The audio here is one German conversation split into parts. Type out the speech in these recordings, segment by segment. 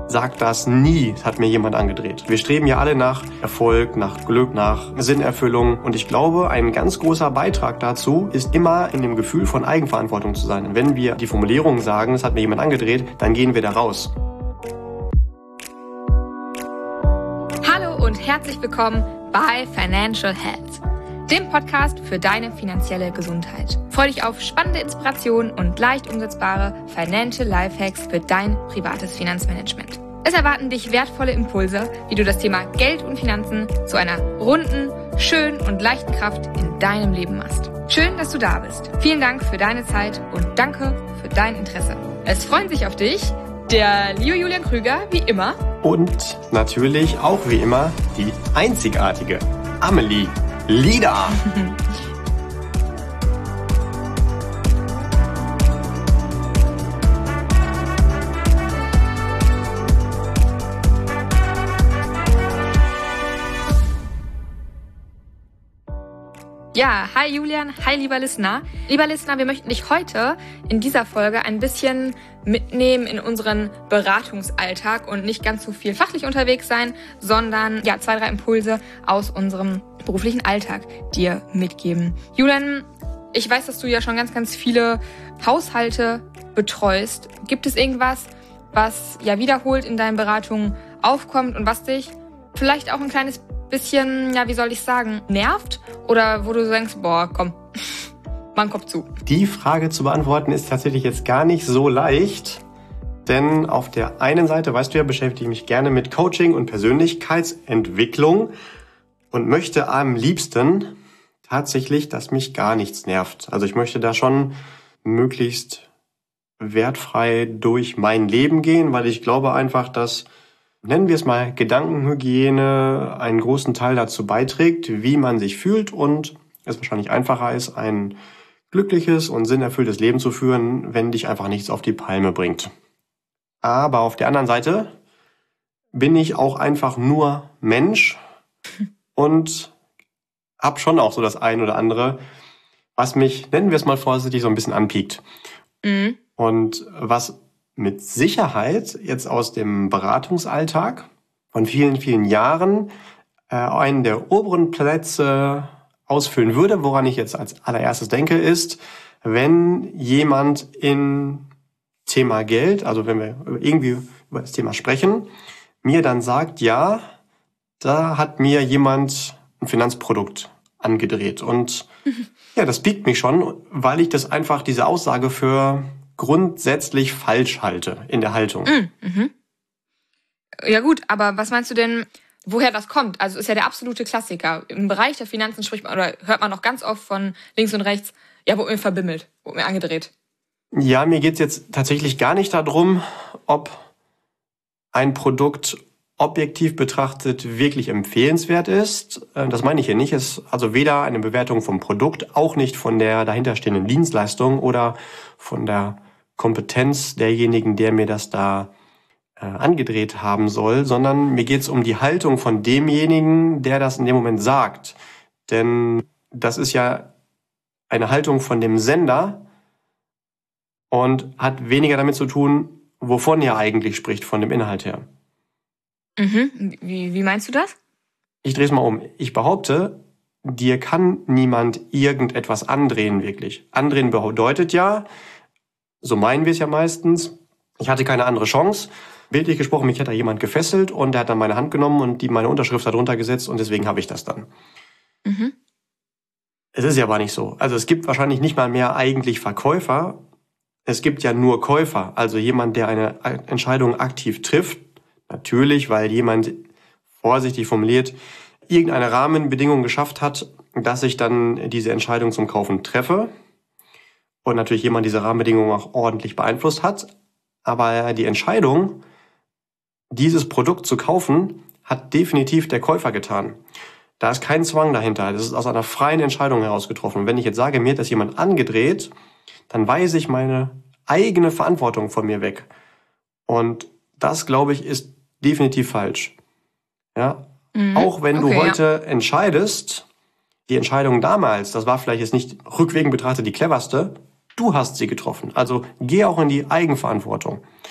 sagt das nie, hat mir jemand angedreht. Wir streben ja alle nach Erfolg, nach Glück, nach Sinnerfüllung. Und ich glaube, ein ganz großer Beitrag dazu ist immer in dem Gefühl von Eigenverantwortung zu sein. Und wenn wir die Formulierung sagen, das hat mir jemand angedreht, dann gehen wir da raus. Hallo und herzlich willkommen bei Financial Health, dem Podcast für deine finanzielle Gesundheit. Freu dich auf spannende Inspirationen und leicht umsetzbare Financial Lifehacks für dein privates Finanzmanagement. Es erwarten dich wertvolle Impulse, wie du das Thema Geld und Finanzen zu einer runden, schönen und leichten Kraft in deinem Leben machst. Schön, dass du da bist. Vielen Dank für deine Zeit und danke für dein Interesse. Es freuen sich auf dich der liebe Julian Krüger, wie immer. Und natürlich auch wie immer die einzigartige Amelie Lieder. Ja, hi Julian, hi lieber Listener. Lieber Listener, wir möchten dich heute in dieser Folge ein bisschen mitnehmen in unseren Beratungsalltag und nicht ganz so viel fachlich unterwegs sein, sondern 2-3 Impulse aus unserem beruflichen Alltag dir mitgeben. Julian, ich weiß, dass du ja schon ganz viele Haushalte betreust. Gibt es irgendwas, was wiederholt in deinen Beratungen aufkommt und was dich vielleicht auch ein kleines bisschen, nervt? Oder wo du denkst, komm, mach den Kopf zu. Die Frage zu beantworten ist tatsächlich jetzt gar nicht so leicht. Denn auf der einen Seite, weißt du ja, beschäftige ich mich gerne mit Coaching und Persönlichkeitsentwicklung und möchte am liebsten tatsächlich, dass mich gar nichts nervt. Also ich möchte da schon möglichst wertfrei durch mein Leben gehen, weil ich glaube einfach, dass, nennen wir es mal, Gedankenhygiene einen großen Teil dazu beiträgt, wie man sich fühlt und es wahrscheinlich einfacher ist, ein glückliches und sinnerfülltes Leben zu führen, wenn dich einfach nichts auf die Palme bringt. Aber auf der anderen Seite bin ich auch einfach nur Mensch und hab schon auch so das ein oder andere, was mich, nennen wir es mal vorsichtig, so ein bisschen anpiekt. Mhm. Und was mit Sicherheit jetzt aus dem Beratungsalltag von vielen Jahren einen der oberen Plätze ausfüllen würde. Woran ich jetzt als allererstes denke, ist, wenn jemand in Thema Geld, also wenn wir irgendwie über das Thema sprechen, mir dann sagt, ja, da hat mir jemand ein Finanzprodukt angedreht. Und das piekt mich schon, weil ich das einfach, diese Aussage für grundsätzlich falsch halte in der Haltung. Mhm. Ja gut, aber was meinst du denn, woher das kommt? Also ist ja der absolute Klassiker. Im Bereich der Finanzen spricht man oder hört man noch ganz oft von links und rechts, wurde mir verbimmelt, wurde mir angedreht. Ja, mir geht's jetzt tatsächlich gar nicht darum, ob ein Produkt objektiv betrachtet wirklich empfehlenswert ist. Das meine ich hier nicht. Es ist also weder eine Bewertung vom Produkt, auch nicht von der dahinterstehenden Dienstleistung oder von der Kompetenz derjenigen, der mir das da angedreht haben soll, sondern mir geht's um die Haltung von demjenigen, der das in dem Moment sagt. Denn das ist ja eine Haltung von dem Sender und hat weniger damit zu tun, wovon er eigentlich spricht, von dem Inhalt her. Mhm. Wie meinst du das? Ich drehe es mal um. Ich behaupte, dir kann niemand irgendetwas andrehen, wirklich. Andrehen bedeutet ja, so meinen wir es ja meistens, ich hatte keine andere Chance. Bildlich gesprochen, mich hat da jemand gefesselt und der hat dann meine Hand genommen und meine Unterschrift darunter gesetzt und deswegen habe ich das dann. Mhm. Es ist ja aber nicht so. Also es gibt wahrscheinlich nicht mal mehr eigentlich Verkäufer. Es gibt ja nur Käufer, also jemand, der eine Entscheidung aktiv trifft. Natürlich, weil jemand, vorsichtig formuliert, irgendeine Rahmenbedingung geschafft hat, dass ich dann diese Entscheidung zum Kaufen treffe. Und natürlich jemand diese Rahmenbedingungen auch ordentlich beeinflusst hat. Aber die Entscheidung, dieses Produkt zu kaufen, hat definitiv der Käufer getan. Da ist kein Zwang dahinter. Das ist aus einer freien Entscheidung heraus getroffen. Und wenn ich jetzt sage, mir hat das jemand angedreht, dann weise ich meine eigene Verantwortung von mir weg. Und das, glaube ich, ist definitiv falsch. Ja? Auch wenn du heute entscheidest, die Entscheidung damals, das war vielleicht jetzt nicht rückwirkend betrachtet die cleverste, du hast sie getroffen. Also geh auch in die Eigenverantwortung.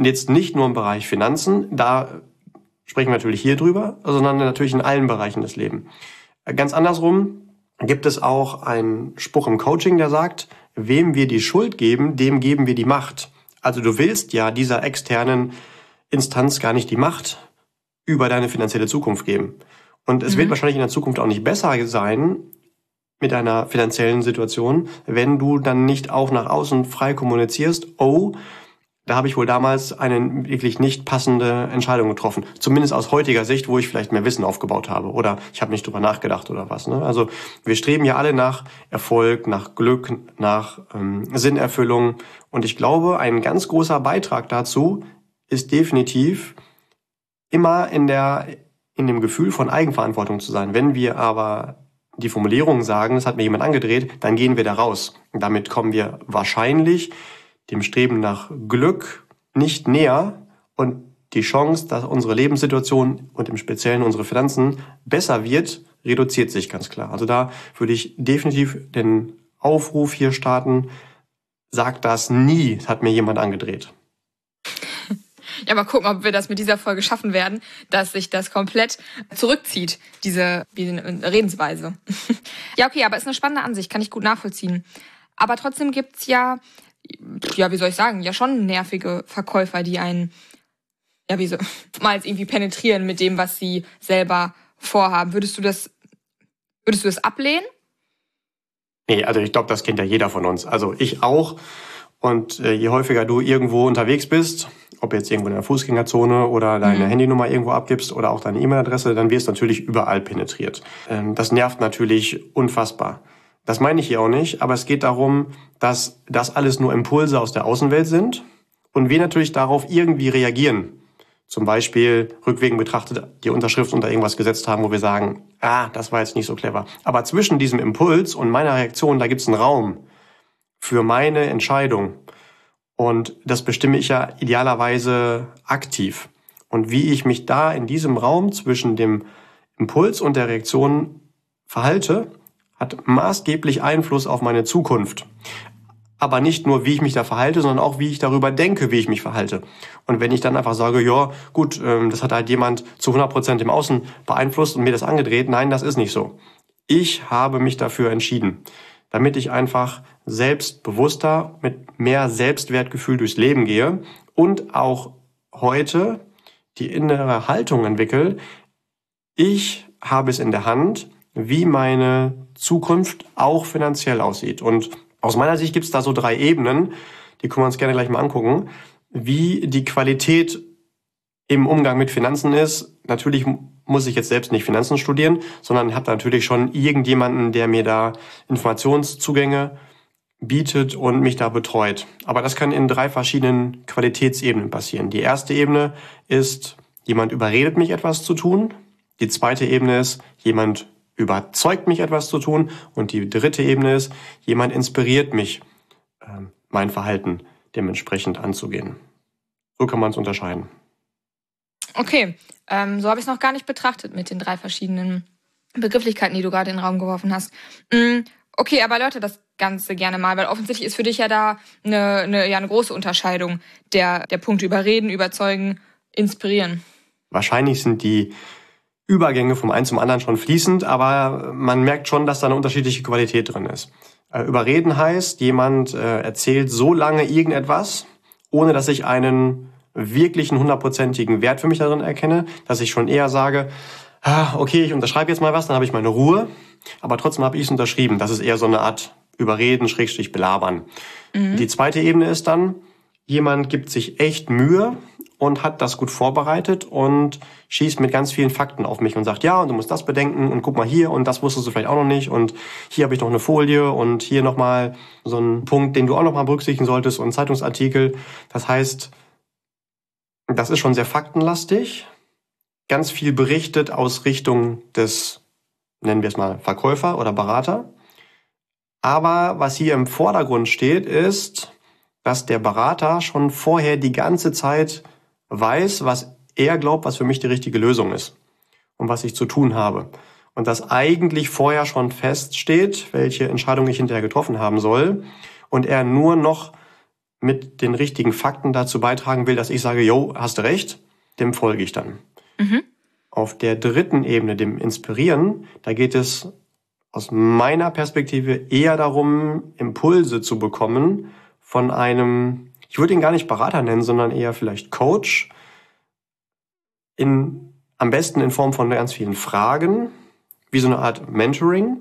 jetzt nicht nur im Bereich Finanzen, da sprechen wir natürlich hier drüber, sondern natürlich in allen Bereichen des Lebens. Ganz andersrum gibt es auch einen Spruch im Coaching, der sagt, wem wir die Schuld geben, dem geben wir die Macht. Also du willst ja dieser externen Instanz gar nicht die Macht über deine finanzielle Zukunft geben. Und es wird wahrscheinlich in der Zukunft auch nicht besser sein mit deiner finanziellen Situation, wenn du dann nicht auch nach außen frei kommunizierst, oh, da habe ich wohl damals eine wirklich nicht passende Entscheidung getroffen. Zumindest aus heutiger Sicht, wo ich vielleicht mehr Wissen aufgebaut habe. Oder ich habe nicht drüber nachgedacht oder was. Ne? Also wir streben ja alle nach Erfolg, nach Glück, nach Sinnerfüllung. Und ich glaube, ein ganz großer Beitrag dazu ist definitiv immer in dem Gefühl von Eigenverantwortung zu sein. Wenn wir aber die Formulierung sagen, es hat mir jemand angedreht, dann gehen wir da raus. Und damit kommen wir wahrscheinlich dem Streben nach Glück nicht näher und die Chance, dass unsere Lebenssituation und im Speziellen unsere Finanzen besser wird, reduziert sich ganz klar. Also da würde ich definitiv den Aufruf hier starten, sag das nie, es hat mir jemand angedreht. Ja, mal gucken, ob wir das mit dieser Folge schaffen werden, dass sich das komplett zurückzieht, diese Redensweise. Ja, okay, aber ist eine spannende Ansicht, kann ich gut nachvollziehen. Aber trotzdem gibt's ja, wie soll ich sagen, ja schon nervige Verkäufer, die einen, mal irgendwie penetrieren mit dem, was sie selber vorhaben. Würdest du das ablehnen? Nee, also ich glaube, das kennt ja jeder von uns. Also ich auch. Und je häufiger du irgendwo unterwegs bist, ob jetzt irgendwo in der Fußgängerzone oder deine Handynummer irgendwo abgibst oder auch deine E-Mail-Adresse, dann wirst du natürlich überall penetriert. Das nervt natürlich unfassbar. Das meine ich hier auch nicht, aber es geht darum, dass das alles nur Impulse aus der Außenwelt sind und wir natürlich darauf irgendwie reagieren. Zum Beispiel rückwirkend betrachtet die Unterschrift unter irgendwas gesetzt haben, wo wir sagen, das war jetzt nicht so clever. Aber zwischen diesem Impuls und meiner Reaktion, da gibt es einen Raum für meine Entscheidung. Und das bestimme ich ja idealerweise aktiv. Und wie ich mich da in diesem Raum zwischen dem Impuls und der Reaktion verhalte, hat maßgeblich Einfluss auf meine Zukunft. Aber nicht nur, wie ich mich da verhalte, sondern auch, wie ich darüber denke, wie ich mich verhalte. Und wenn ich dann einfach sage, ja, gut, das hat halt jemand zu 100% im Außen beeinflusst und mir das angedreht, nein, das ist nicht so. Ich habe mich dafür entschieden, damit ich einfach selbstbewusster, mit mehr Selbstwertgefühl durchs Leben gehe und auch heute die innere Haltung entwickle. Ich habe es in der Hand, wie meine Zukunft auch finanziell aussieht. Und aus meiner Sicht gibt es da so 3 Ebenen, die können wir uns gerne gleich mal angucken, wie die Qualität im Umgang mit Finanzen ist. Natürlich muss ich jetzt selbst nicht Finanzen studieren, sondern habe da natürlich schon irgendjemanden, der mir da Informationszugänge bietet und mich da betreut. Aber das kann in 3 verschiedenen Qualitätsebenen passieren. Die erste Ebene ist, jemand überredet mich, etwas zu tun. Die zweite Ebene ist, jemand überzeugt mich, etwas zu tun. Und die dritte Ebene ist, jemand inspiriert mich, mein Verhalten dementsprechend anzugehen. So kann man es unterscheiden. Okay, so habe ich es noch gar nicht betrachtet mit den 3 verschiedenen Begrifflichkeiten, die du gerade in den Raum geworfen hast. Okay, aber erläutere das Ganze gerne mal, weil offensichtlich ist für dich ja da eine große Unterscheidung der Punkte überreden, überzeugen, inspirieren. Wahrscheinlich sind die Übergänge vom einen zum anderen schon fließend, aber man merkt schon, dass da eine unterschiedliche Qualität drin ist. Überreden heißt, jemand erzählt so lange irgendetwas, ohne dass ich einen wirklichen 100%igen Wert für mich darin erkenne, dass ich schon eher sage, okay, ich unterschreibe jetzt mal was, dann habe ich meine Ruhe, aber trotzdem habe ich es unterschrieben. Das ist eher so eine Art Überreden, / belabern. Die zweite Ebene ist dann, jemand gibt sich echt Mühe und hat das gut vorbereitet und schießt mit ganz vielen Fakten auf mich und sagt, ja, und du musst das bedenken und guck mal hier und das wusstest du vielleicht auch noch nicht und hier habe ich noch eine Folie und hier nochmal so einen Punkt, den du auch nochmal berücksichtigen solltest und einen Zeitungsartikel. Das heißt, das ist schon sehr faktenlastig, ganz viel berichtet aus Richtung des, nennen wir es mal, Verkäufer oder Berater. Aber was hier im Vordergrund steht, ist, dass der Berater schon vorher die ganze Zeit weiß, was er glaubt, was für mich die richtige Lösung ist und was ich zu tun habe. Und dass eigentlich vorher schon feststeht, welche Entscheidung ich hinterher getroffen haben soll und er nur noch mit den richtigen Fakten dazu beitragen will, dass ich sage, jo, hast du recht, dem folge ich dann. Auf der dritten Ebene, dem Inspirieren, da geht es aus meiner Perspektive eher darum, Impulse zu bekommen von einem, ich würde ihn gar nicht Berater nennen, sondern eher vielleicht Coach, am besten in Form von ganz vielen Fragen, wie so eine Art Mentoring,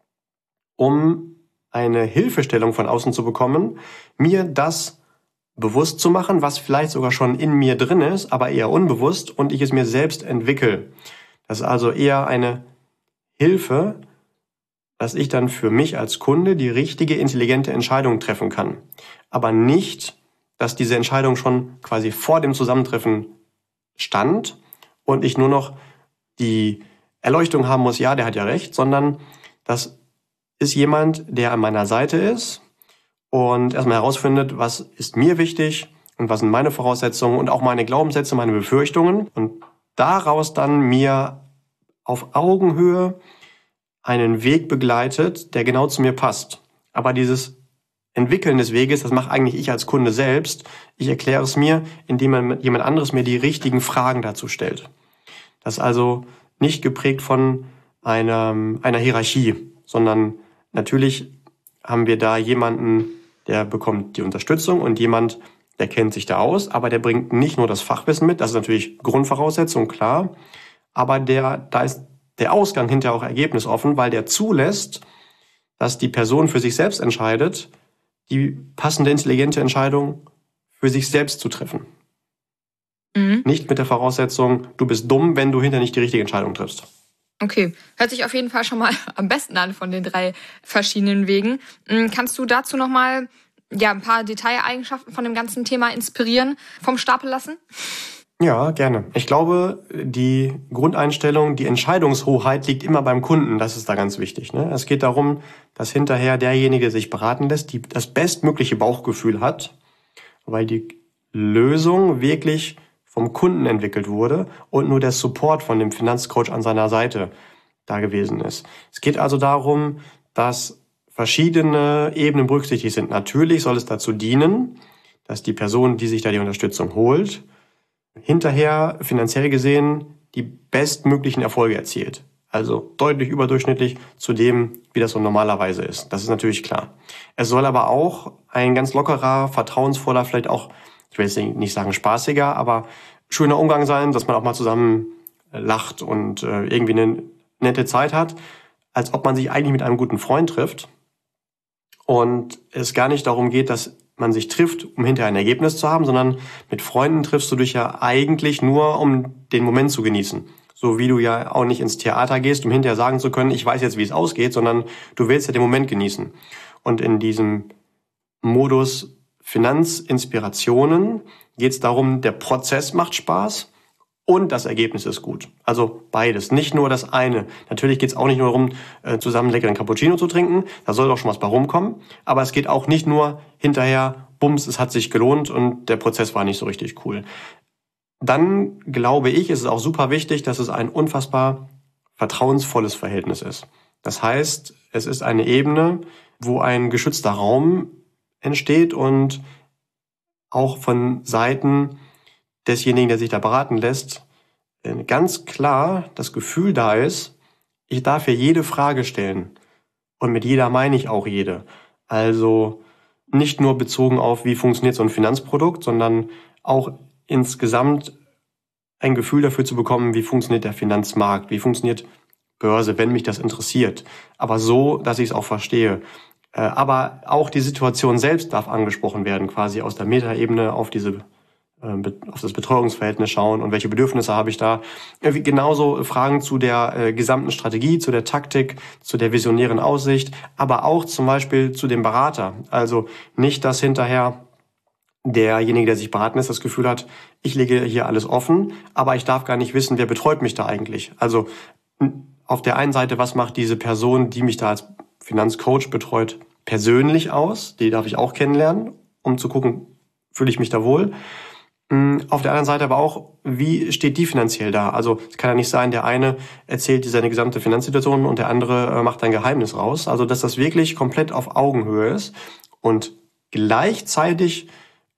um eine Hilfestellung von außen zu bekommen, mir das bewusst zu machen, was vielleicht sogar schon in mir drin ist, aber eher unbewusst und ich es mir selbst entwickle. Das ist also eher eine Hilfe, dass ich dann für mich als Kunde die richtige, intelligente Entscheidung treffen kann. Aber nicht, dass diese Entscheidung schon quasi vor dem Zusammentreffen stand und ich nur noch die Erleuchtung haben muss, ja, der hat ja recht, sondern das ist jemand, der an meiner Seite ist und erstmal herausfindet, was ist mir wichtig und was sind meine Voraussetzungen und auch meine Glaubenssätze, meine Befürchtungen und daraus dann mir auf Augenhöhe einen Weg begleitet, der genau zu mir passt. Aber dieses Entwickeln des Weges, das mache eigentlich ich als Kunde selbst. Ich erkläre es mir, indem jemand anderes mir die richtigen Fragen dazu stellt. Das ist also nicht geprägt von einer Hierarchie, sondern natürlich haben wir da jemanden, der bekommt die Unterstützung und jemand, der kennt sich da aus, aber der bringt nicht nur das Fachwissen mit, das ist natürlich Grundvoraussetzung, klar, aber da ist der Ausgang hinterher auch ergebnisoffen, weil der zulässt, dass die Person für sich selbst entscheidet, die passende, intelligente Entscheidung für sich selbst zu treffen. Nicht mit der Voraussetzung, du bist dumm, wenn du hinterher nicht die richtige Entscheidung triffst. Okay, hört sich auf jeden Fall schon mal am besten an von den 3 verschiedenen Wegen. Kannst du dazu nochmal ein paar Detaileigenschaften von dem ganzen Thema inspirieren, vom Stapel lassen? Ja, gerne. Ich glaube, die Grundeinstellung, die Entscheidungshoheit liegt immer beim Kunden. Das ist da ganz wichtig. Ne? Es geht darum, dass hinterher derjenige, der sich beraten lässt, das bestmögliche Bauchgefühl hat, weil die Lösung wirklich vom Kunden entwickelt wurde und nur der Support von dem Finanzcoach an seiner Seite da gewesen ist. Es geht also darum, dass verschiedene Ebenen berücksichtigt sind. Natürlich soll es dazu dienen, dass die Person, die sich da die Unterstützung holt, hinterher finanziell gesehen die bestmöglichen Erfolge erzielt. Also deutlich überdurchschnittlich zu dem, wie das so normalerweise ist. Das ist natürlich klar. Es soll aber auch ein ganz lockerer, vertrauensvoller, vielleicht auch, ich will jetzt nicht sagen spaßiger, aber schöner Umgang sein, dass man auch mal zusammen lacht und irgendwie eine nette Zeit hat, als ob man sich eigentlich mit einem guten Freund trifft und es gar nicht darum geht, dass man sich trifft, um hinterher ein Ergebnis zu haben, sondern mit Freunden triffst du dich ja eigentlich nur, um den Moment zu genießen. So wie du ja auch nicht ins Theater gehst, um hinterher sagen zu können, ich weiß jetzt, wie es ausgeht, sondern du willst ja den Moment genießen. Und in diesem Modus Finanzinspirationen geht es darum, der Prozess macht Spaß und das Ergebnis ist gut. Also beides, nicht nur das eine. Natürlich geht es auch nicht nur darum, zusammen leckeren Cappuccino zu trinken, da soll doch schon was bei rumkommen, aber es geht auch nicht nur hinterher, bums, es hat sich gelohnt und der Prozess war nicht so richtig cool. Dann glaube ich, ist es auch super wichtig, dass es ein unfassbar vertrauensvolles Verhältnis ist. Das heißt, es ist eine Ebene, wo ein geschützter Raum entsteht und auch von Seiten desjenigen, der sich da beraten lässt, ganz klar das Gefühl da ist, ich darf hier jede Frage stellen. Und mit jeder meine ich auch jede. Also nicht nur bezogen auf, wie funktioniert so ein Finanzprodukt, sondern auch insgesamt ein Gefühl dafür zu bekommen, wie funktioniert der Finanzmarkt, wie funktioniert Börse, wenn mich das interessiert. Aber so, dass ich es auch verstehe. Aber auch die Situation selbst darf angesprochen werden, quasi aus der Metaebene auf das Betreuungsverhältnis schauen und welche Bedürfnisse habe ich da. Genauso Fragen zu der gesamten Strategie, zu der Taktik, zu der visionären Aussicht, aber auch zum Beispiel zu dem Berater. Also nicht, dass hinterher derjenige, der sich beraten lässt, das Gefühl hat, ich lege hier alles offen, aber ich darf gar nicht wissen, wer betreut mich da eigentlich. Also auf der einen Seite, was macht diese Person, die mich da als Finanzcoach betreut, persönlich aus? Die darf ich auch kennenlernen, um zu gucken, fühle ich mich da wohl? Auf der anderen Seite aber auch, wie steht die finanziell da? Also es kann ja nicht sein, der eine erzählt dir seine gesamte Finanzsituation und der andere macht ein Geheimnis raus. Also dass das wirklich komplett auf Augenhöhe ist und gleichzeitig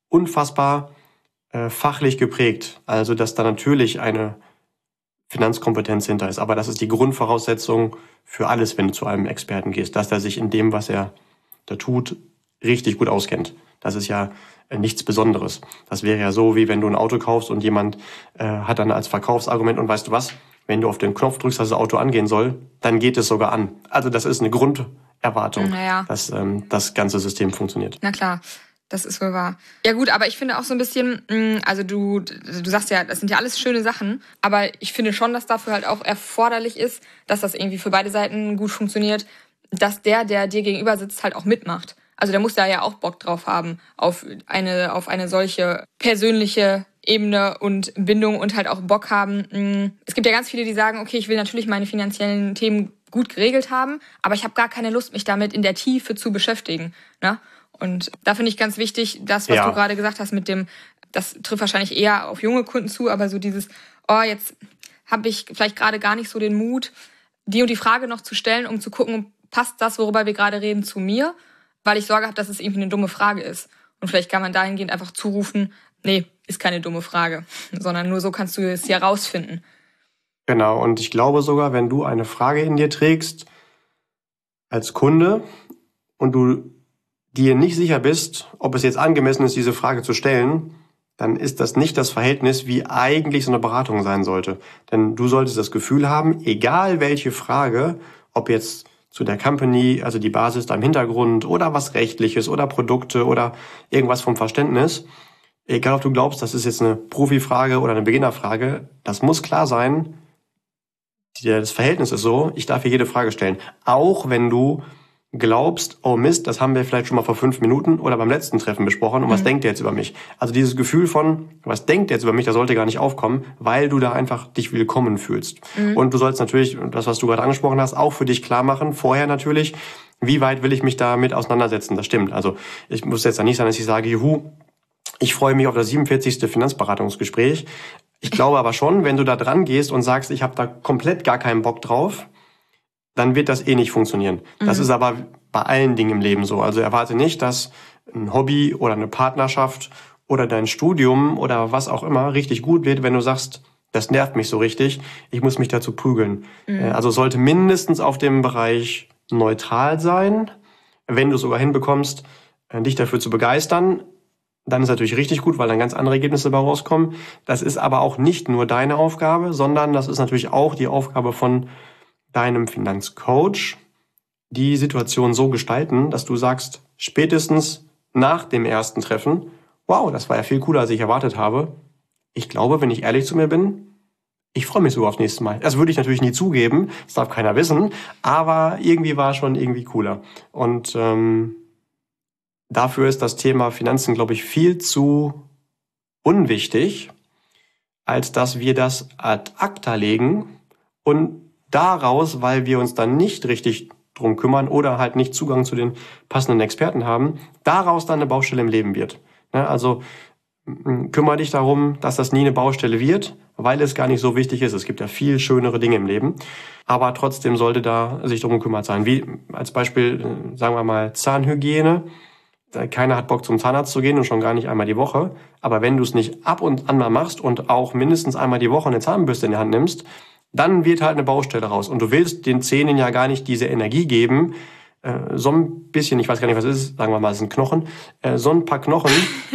unfassbar fachlich geprägt. Also dass da natürlich eine Finanzkompetenz hinter ist. Aber das ist die Grundvoraussetzung für alles, wenn du zu einem Experten gehst, dass er sich in dem, was er da tut, richtig gut auskennt. Das ist ja nichts Besonderes. Das wäre ja so, wie wenn du ein Auto kaufst und jemand hat dann als Verkaufsargument, und weißt du was, wenn du auf den Knopf drückst, dass das Auto angehen soll, dann geht es sogar an. Also das ist eine Grunderwartung, dass das ganze System funktioniert. Na klar. Das ist wohl wahr. Ja gut, aber ich finde auch so ein bisschen, also du sagst ja, das sind ja alles schöne Sachen, aber ich finde schon, dass dafür halt auch erforderlich ist, dass das irgendwie für beide Seiten gut funktioniert, dass der dir gegenüber sitzt, halt auch mitmacht. Also der muss da ja auch Bock drauf haben, auf eine solche persönliche Ebene und Bindung und halt auch Bock haben. Es gibt ja ganz viele, die sagen, okay, ich will natürlich meine finanziellen Themen gut geregelt haben, aber ich habe gar keine Lust, mich damit in der Tiefe zu beschäftigen, ne? Und da finde ich ganz wichtig, das, was du gerade gesagt hast mit dem, das trifft wahrscheinlich eher auf junge Kunden zu, aber so dieses, jetzt habe ich vielleicht gerade gar nicht so den Mut, die und die Frage noch zu stellen, um zu gucken, passt das, worüber wir gerade reden, zu mir? Weil ich Sorge habe, dass es irgendwie eine dumme Frage ist. Und vielleicht kann man dahingehend einfach zurufen, nee, ist keine dumme Frage, sondern nur so kannst du es ja rausfinden. Genau, und ich glaube sogar, wenn du eine Frage in dir trägst, als Kunde, und du dir nicht sicher bist, ob es jetzt angemessen ist, diese Frage zu stellen, dann ist das nicht das Verhältnis, wie eigentlich so eine Beratung sein sollte. Denn du solltest das Gefühl haben, egal welche Frage, ob jetzt zu der Company, also die Basis da im Hintergrund oder was Rechtliches oder Produkte oder irgendwas vom Verständnis, egal ob du glaubst, das ist jetzt eine Profifrage oder eine Beginnerfrage, das muss klar sein, das Verhältnis ist so, ich darf hier jede Frage stellen. Auch wenn du glaubst, oh Mist, das haben wir vielleicht schon mal vor 5 Minuten oder beim letzten Treffen besprochen und was denkt der jetzt über mich? Also dieses Gefühl von, was denkt der jetzt über mich, das sollte gar nicht aufkommen, weil du da einfach dich willkommen fühlst. Und du sollst natürlich, das was du gerade angesprochen hast, auch für dich klar machen, vorher natürlich, wie weit will ich mich damit auseinandersetzen, das stimmt. Also ich muss jetzt da nicht sein, dass ich sage, juhu, ich freue mich auf das 47. Finanzberatungsgespräch. Ich glaube aber schon, wenn du da dran gehst und sagst, ich habe da komplett gar keinen Bock drauf, dann wird das nicht funktionieren. Das ist aber bei allen Dingen im Leben so. Also erwarte nicht, dass ein Hobby oder eine Partnerschaft oder dein Studium oder was auch immer richtig gut wird, wenn du sagst, das nervt mich so richtig, ich muss mich dazu prügeln. Also sollte mindestens auf dem Bereich neutral sein. Wenn du es sogar hinbekommst, dich dafür zu begeistern, dann ist natürlich richtig gut, weil dann ganz andere Ergebnisse dabei rauskommen. Das ist aber auch nicht nur deine Aufgabe, sondern das ist natürlich auch die Aufgabe von deinem Finanzcoach, die Situation so gestalten, dass du sagst, spätestens nach dem ersten Treffen, wow, das war ja viel cooler, als ich erwartet habe. Ich glaube, wenn ich ehrlich zu mir bin, ich freue mich sogar aufs nächste Mal. Das würde ich natürlich nie zugeben, das darf keiner wissen, aber irgendwie war es schon irgendwie cooler. Und dafür ist das Thema Finanzen, glaube ich, viel zu unwichtig, als dass wir das ad acta legen und daraus, weil wir uns dann nicht richtig drum kümmern oder halt nicht Zugang zu den passenden Experten haben, daraus dann eine Baustelle im Leben wird. Also kümmere dich darum, dass das nie eine Baustelle wird, weil es gar nicht so wichtig ist. Es gibt ja viel schönere Dinge im Leben, aber trotzdem sollte da sich darum gekümmert sein. Wie als Beispiel, sagen wir mal, Zahnhygiene. Keiner hat Bock zum Zahnarzt zu gehen und schon gar nicht einmal die Woche. Aber wenn du es nicht ab und an mal machst und auch mindestens einmal die Woche eine Zahnbürste in die Hand nimmst, dann wird halt eine Baustelle raus. Und du willst den Zähnen ja gar nicht diese Energie geben, so ein bisschen, ich weiß gar nicht, was es ist, sagen wir mal, es sind Knochen, so ein paar Knochen,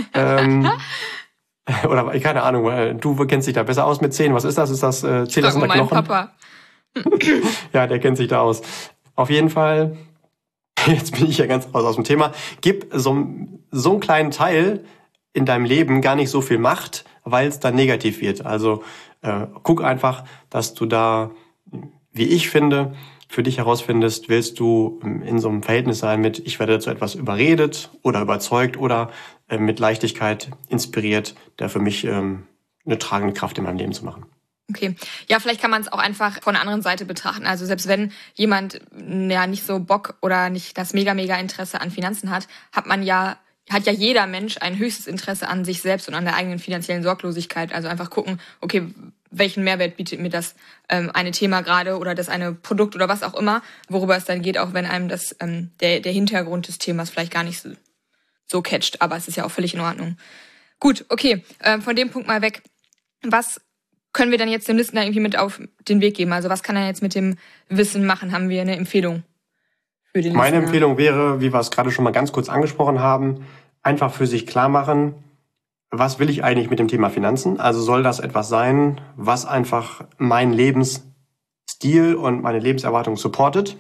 oder keine Ahnung, du kennst dich da besser aus mit Zähnen. Was ist das? Ist das zählt das unter Knochen? Papa. Ja, der kennt sich da aus. Auf jeden Fall, jetzt bin ich ja ganz aus dem Thema, gib so einen kleinen Teil in deinem Leben gar nicht so viel Macht, weil es dann negativ wird. Also guck einfach, dass du da, wie ich finde, für dich herausfindest, willst du in so einem Verhältnis sein mit, ich werde dazu etwas überredet oder überzeugt oder mit Leichtigkeit inspiriert, der für mich eine tragende Kraft in meinem Leben zu machen. Okay. Ja, vielleicht kann man es auch einfach von der anderen Seite betrachten. Also selbst wenn jemand ja nicht so Bock oder nicht das mega Interesse an Finanzen hat, hat ja jeder Mensch ein höchstes Interesse an sich selbst und an der eigenen finanziellen Sorglosigkeit. Also einfach gucken, okay, welchen Mehrwert bietet mir das eine Thema gerade oder das eine Produkt oder was auch immer, worüber es dann geht, auch wenn einem das der Hintergrund des Themas vielleicht gar nicht so catcht. Aber es ist ja auch völlig in Ordnung. Gut, okay. Von dem Punkt mal weg. Was können wir dann jetzt dem Listener irgendwie mit auf den Weg geben? Also was kann er jetzt mit dem Wissen machen? Haben wir eine Empfehlung für den Listener? Meine Empfehlung wäre, wie wir es gerade schon mal ganz kurz angesprochen haben, einfach für sich klar machen, was will ich eigentlich mit dem Thema Finanzen? Also soll das etwas sein, was einfach meinen Lebensstil und meine Lebenserwartung supportet?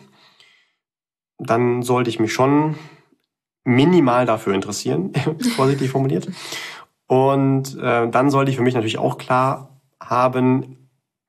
Dann sollte ich mich schon minimal dafür interessieren, vorsichtig formuliert. Und dann sollte ich für mich natürlich auch klar haben,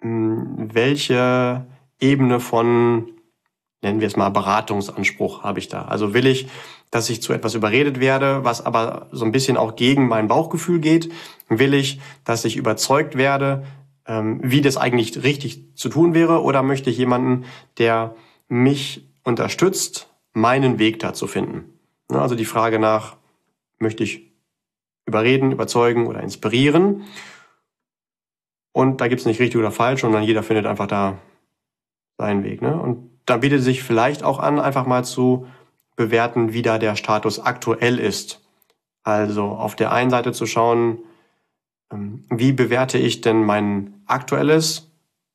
welche Ebene von, nennen wir es mal, Beratungsanspruch habe ich da. Also will ich, dass ich zu etwas überredet werde, was aber so ein bisschen auch gegen mein Bauchgefühl geht? Will ich, dass ich überzeugt werde, wie das eigentlich richtig zu tun wäre? Oder möchte ich jemanden, der mich unterstützt, meinen Weg da zu finden? Also die Frage nach, möchte ich überreden, überzeugen oder inspirieren? Und da gibt's nicht richtig oder falsch, sondern jeder findet einfach da seinen Weg. Und da bietet sich vielleicht auch an, einfach mal zu bewerten, wie da der Status aktuell ist. Also auf der einen Seite zu schauen, wie bewerte ich denn mein aktuelles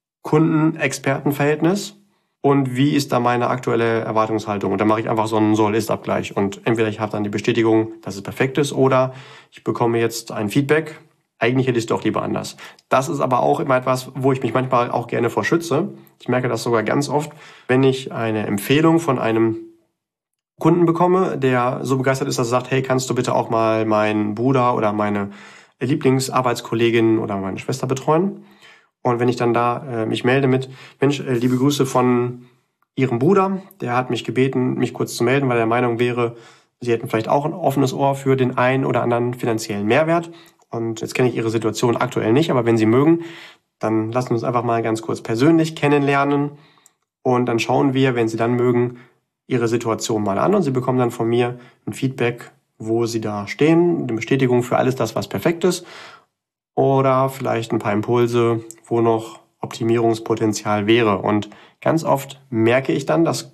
Kunden-Experten-Verhältnis und wie ist da meine aktuelle Erwartungshaltung. Und dann mache ich einfach so einen Soll-Ist-Abgleich. Und entweder ich habe dann die Bestätigung, dass es perfekt ist, oder ich bekomme jetzt ein Feedback, eigentlich hätte ich es doch lieber anders. Das ist aber auch immer etwas, wo ich mich manchmal auch gerne vor schütze. Ich merke das sogar ganz oft, wenn ich eine Empfehlung von einem Kunden bekomme, der so begeistert ist, dass er sagt, hey, kannst du bitte auch mal meinen Bruder oder meine Lieblingsarbeitskollegin oder meine Schwester betreuen? Und wenn ich dann da mich melde mit, Mensch, liebe Grüße von Ihrem Bruder, der hat mich gebeten, mich kurz zu melden, weil er der Meinung wäre, Sie hätten vielleicht auch ein offenes Ohr für den einen oder anderen finanziellen Mehrwert. Und jetzt kenne ich Ihre Situation aktuell nicht, aber wenn Sie mögen, dann lassen wir uns einfach mal ganz kurz persönlich kennenlernen. Und dann schauen wir, wenn Sie dann mögen, Ihre Situation mal an. Und Sie bekommen dann von mir ein Feedback, wo Sie da stehen, eine Bestätigung für alles das, was perfekt ist. Oder vielleicht ein paar Impulse, wo noch Optimierungspotenzial wäre. Und ganz oft merke ich dann, dass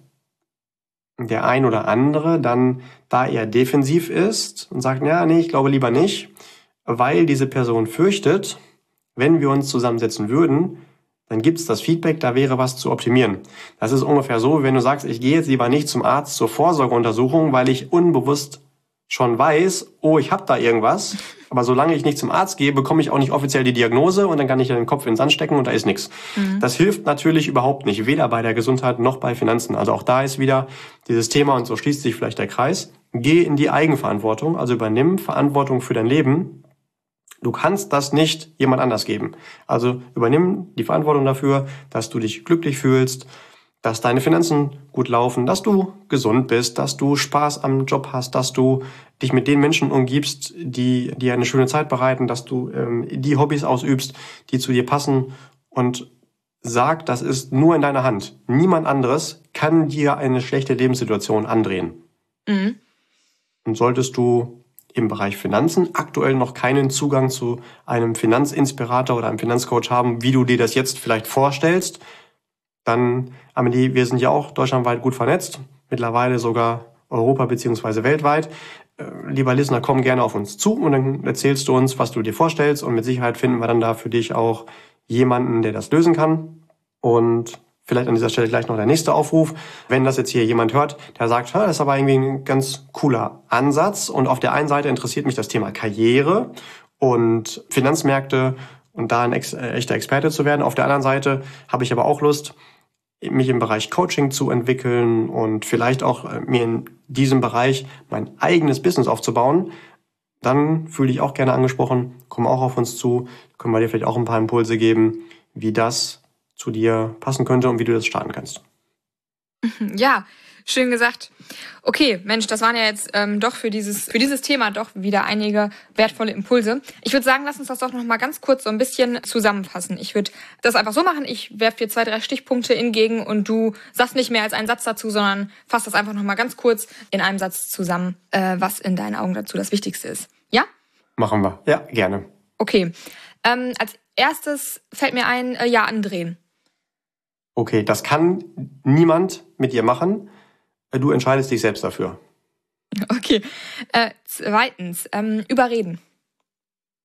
der ein oder andere dann da eher defensiv ist und sagt, ja, nee, ich glaube lieber nicht, weil diese Person fürchtet, wenn wir uns zusammensetzen würden, dann gibt's das Feedback, da wäre was zu optimieren. Das ist ungefähr so, wenn du sagst, ich gehe jetzt lieber nicht zum Arzt zur Vorsorgeuntersuchung, weil ich unbewusst schon weiß, oh, ich habe da irgendwas, aber solange ich nicht zum Arzt gehe, bekomme ich auch nicht offiziell die Diagnose und dann kann ich den Kopf in den Sand stecken und da ist nichts. Das hilft natürlich überhaupt nicht, weder bei der Gesundheit noch bei Finanzen. Also auch da ist wieder dieses Thema, und so schließt sich vielleicht der Kreis, geh in die Eigenverantwortung, also übernimm Verantwortung für dein Leben. Du kannst das nicht jemand anders geben. Also übernimm die Verantwortung dafür, dass du dich glücklich fühlst, dass deine Finanzen gut laufen, dass du gesund bist, dass du Spaß am Job hast, dass du dich mit den Menschen umgibst, die dir eine schöne Zeit bereiten, dass du die Hobbys ausübst, die zu dir passen, und sag, das ist nur in deiner Hand. Niemand anderes kann dir eine schlechte Lebenssituation andrehen. Mhm. Und solltest du im Bereich Finanzen aktuell noch keinen Zugang zu einem Finanzinspirator oder einem Finanzcoach haben, wie du dir das jetzt vielleicht vorstellst, dann, Amelie, wir sind ja auch deutschlandweit gut vernetzt, mittlerweile sogar Europa- bzw. weltweit. Lieber Listener, komm gerne auf uns zu und dann erzählst du uns, was du dir vorstellst, und mit Sicherheit finden wir dann da für dich auch jemanden, der das lösen kann. Und vielleicht an dieser Stelle gleich noch der nächste Aufruf. Wenn das jetzt hier jemand hört, der sagt, das ist aber irgendwie ein ganz cooler Ansatz, und auf der einen Seite interessiert mich das Thema Karriere und Finanzmärkte und da ein echter Experte zu werden. Auf der anderen Seite habe ich aber auch Lust, mich im Bereich Coaching zu entwickeln und vielleicht auch mir in diesem Bereich mein eigenes Business aufzubauen. Dann fühle dich auch gerne angesprochen, komm auch auf uns zu, können wir dir vielleicht auch ein paar Impulse geben, wie das zu dir passen könnte und wie du das starten kannst. Ja, schön gesagt. Okay, Mensch, das waren ja jetzt doch für dieses Thema doch wieder einige wertvolle Impulse. Ich würde sagen, lass uns das doch noch mal ganz kurz so ein bisschen zusammenfassen. Ich würde das einfach so machen, ich werfe dir 2, 3 Stichpunkte entgegen und du sagst nicht mehr als einen Satz dazu, sondern fasst das einfach noch mal ganz kurz in einem Satz zusammen, was in deinen Augen dazu das Wichtigste ist. Ja? Machen wir. Ja, gerne. Okay. Als erstes fällt mir ein, andrehen. Okay, das kann niemand mit dir machen. Du entscheidest dich selbst dafür. Okay. Zweitens, überreden.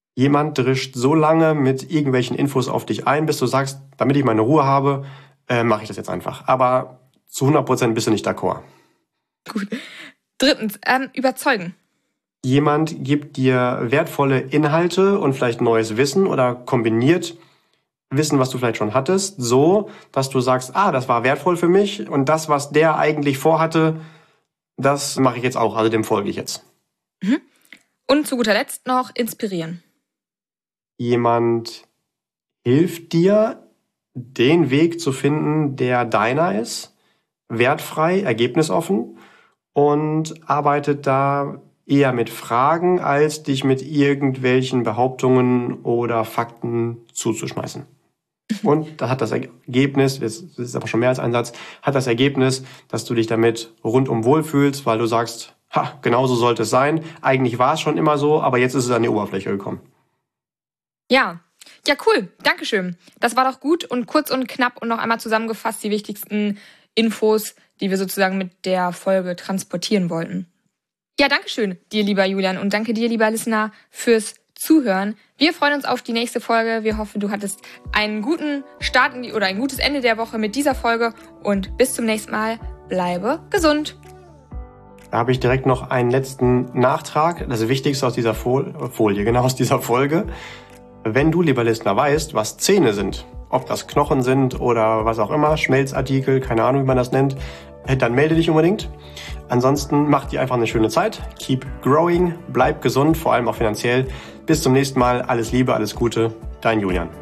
Jemand drischt so lange mit irgendwelchen Infos auf dich ein, bis du sagst, damit ich meine Ruhe habe, mache ich das jetzt einfach. Aber zu 100% bist du nicht d'accord. Gut. Drittens, überzeugen. Jemand gibt dir wertvolle Inhalte und vielleicht neues Wissen oder kombiniert Wissen, was du vielleicht schon hattest, so, dass du sagst, das war wertvoll für mich und das, was der eigentlich vorhatte, das mache ich jetzt auch, also dem folge ich jetzt. Mhm. Und zu guter Letzt noch inspirieren. Jemand hilft dir, den Weg zu finden, der deiner ist, wertfrei, ergebnisoffen und arbeitet da eher mit Fragen, als dich mit irgendwelchen Behauptungen oder Fakten zuzuschmeißen. Und da hat das Ergebnis, das ist aber schon mehr als ein Satz, hat das Ergebnis, dass du dich damit rundum wohlfühlst, weil du sagst, genau so sollte es sein. Eigentlich war es schon immer so, aber jetzt ist es an die Oberfläche gekommen. Ja, cool. Dankeschön. Das war doch gut und kurz und knapp und noch einmal zusammengefasst die wichtigsten Infos, die wir sozusagen mit der Folge transportieren wollten. Ja, dankeschön dir, lieber Julian, und danke dir, lieber Listener, fürs Zuhören. Wir freuen uns auf die nächste Folge. Wir hoffen, du hattest einen guten Start oder ein gutes Ende der Woche mit dieser Folge und bis zum nächsten Mal. Bleibe gesund. Da habe ich direkt noch einen letzten Nachtrag. Das Wichtigste aus dieser aus dieser Folge. Wenn du, lieber Listener, weißt, was Zähne sind, ob das Knochen sind oder was auch immer, Schmelzartikel, keine Ahnung, wie man das nennt, dann melde dich unbedingt. Ansonsten mach dir einfach eine schöne Zeit. Keep growing, bleib gesund, vor allem auch finanziell. Bis zum nächsten Mal. Alles Liebe, alles Gute. Dein Julian.